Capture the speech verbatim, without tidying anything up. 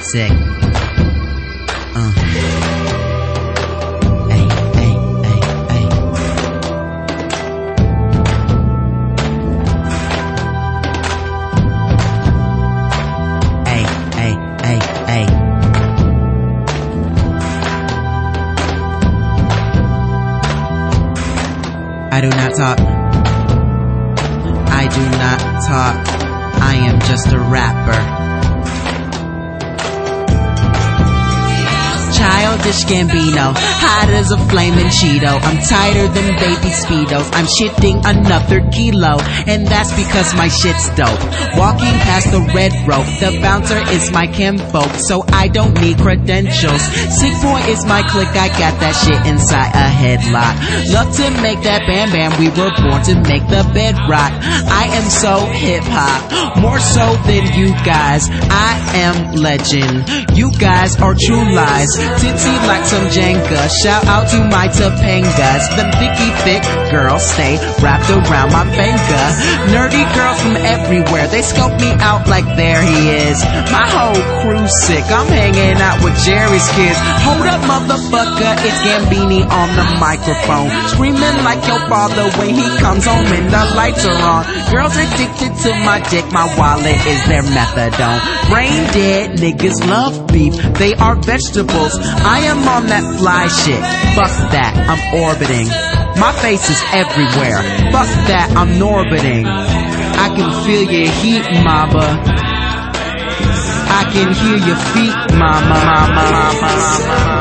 Sick. Uh. Ay, ay, ay, ay. Ay, ay, ay, ay. I do not talk. I do not talk. I am just a rapper. Childish Gambino, hot as a flaming Cheeto. I'm tighter than baby Speedos. I'm shitting another kilo, and that's because my shit's dope. Walking past the red rope, the bouncer is my kinfolk, so I don't need credentials. Sick boy is my clique, I got that shit inside a headlock. Love to make that bam bam, we were born to make the bed rock. I am so hip hop, more so than you guys. I am legend, you guys are true lies. Tipsy like some Jenga, shout out to my Topangas. Them thicky thick girls stay wrapped around my finger. Nerdy girls from everywhere, they scope me out like there he is. My whole crew's sick, I'm hanging out with Jerry's kids. Hold up motherfucker, it's Gambini on the microphone, screaming like your father when he comes home and the lights are on. Girls addicted to my dick, my wallet is their methadone. Brain dead niggas love beef, they are vegetables. I am on that fly shit. Fuck that, I'm orbiting. My face is everywhere. Fuck that, I'm orbiting. I can feel your heat, mama. I can hear your feet, mama, mama, mama, mama.